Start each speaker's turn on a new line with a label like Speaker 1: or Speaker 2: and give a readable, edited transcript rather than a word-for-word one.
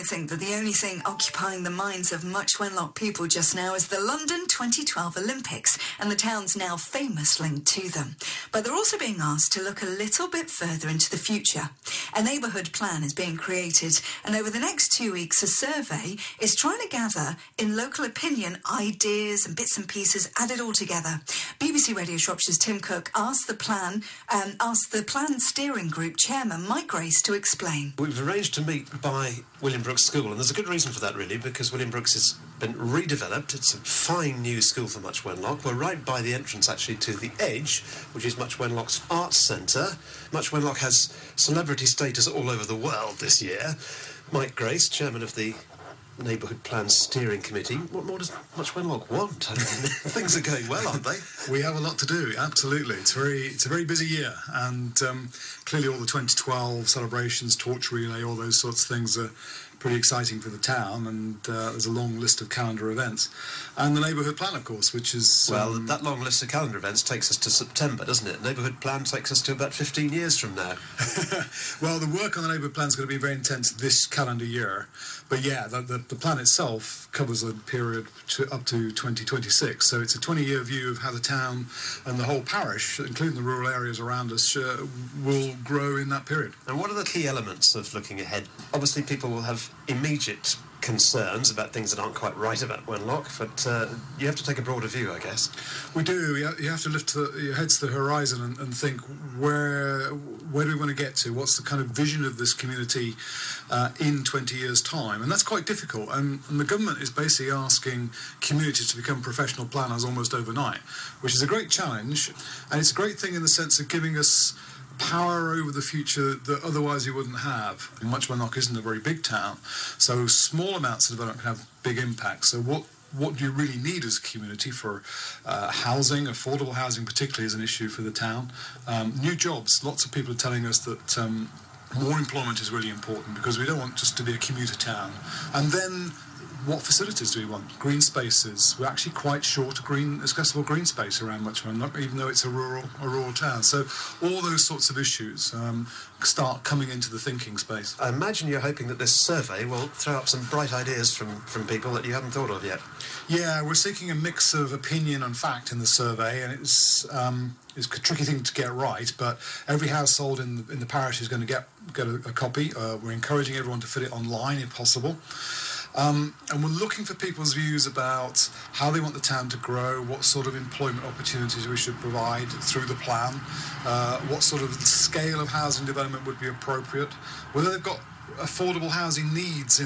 Speaker 1: think that the only thing occupying the minds of much Wenlock people just now is the London 2012 Olympics and the town's now famous link to them. But they're also being asked to look a little bit further into the future. A neighbourhood plan is being created, and over the next 2 weeks, a survey is trying to gather in local opinion ideas and bits and pieces, add it all together. BBC Radio Shropshire's Tim Cook asked the plan steering group chairman Mike Grace to explain.
Speaker 2: We've arranged to meet by William Brooks School, and there's a good reason for that, really, because William Brooks has been redeveloped. It's a fine new school for Much Wenlock. We're right by the entrance, actually, to The Edge, which is Much Wenlock's arts centre. Much Wenlock has celebrity status all over the world this year. Mike Grace, chairman of the Neighbourhood Plan Steering Committee. What more does Much Wenlock want? I mean, things are going well, aren't they?
Speaker 3: We have a lot to do, absolutely. It's a very busy year, and clearly all the 2012 celebrations, torch relay, all those sorts of things are pretty exciting for the town, and there's a long list of calendar events. And the Neighbourhood Plan, of course, which is...
Speaker 2: Well, that long list of calendar events takes us to September, doesn't it? Neighbourhood Plan takes us to about 15 years from now.
Speaker 3: Well, the work on the Neighbourhood Plan is going to be very intense this calendar year. But yeah, the plan itself covers a period up to 2026. So it's a 20-year view of how the town and the whole parish, including the rural areas around us, will grow in that period.
Speaker 2: And what are the key elements of looking ahead? Obviously, people will have immediate concerns about things that aren't quite right about Wenlock, but you have to take a broader view, I guess.
Speaker 3: We do. You have to lift your heads to the horizon and think, where do we want to get to? What's the kind of vision of this community in 20 years' time? And that's quite difficult. And the government is basically asking communities to become professional planners almost overnight, which is a great challenge. And it's a great thing in the sense of giving us power over the future that otherwise you wouldn't have. Much Wenlock isn't a very big town, so small amounts of development can have big impacts. So what do you really need as a community for housing? Affordable housing particularly is an issue for the town. New jobs. Lots of people are telling us that more employment is really important because we don't want just to be a commuter town. And then what facilities do we want? Green spaces. We're actually quite short of accessible green space around Much Wenlock, even though it's a rural town. So all those sorts of issues start coming into the thinking space.
Speaker 2: I imagine you're hoping that this survey will throw up some bright ideas from people that you haven't thought of yet.
Speaker 3: Yeah, we're seeking a mix of opinion and fact in the survey, and it's a tricky thing to get right, but every household in the parish is going to get a copy. We're encouraging everyone to fit it online if possible. And we're looking for people's views about how they want the town to grow, what sort of employment opportunities we should provide through the plan, what sort of scale of housing development would be appropriate, whether they've got affordable housing needs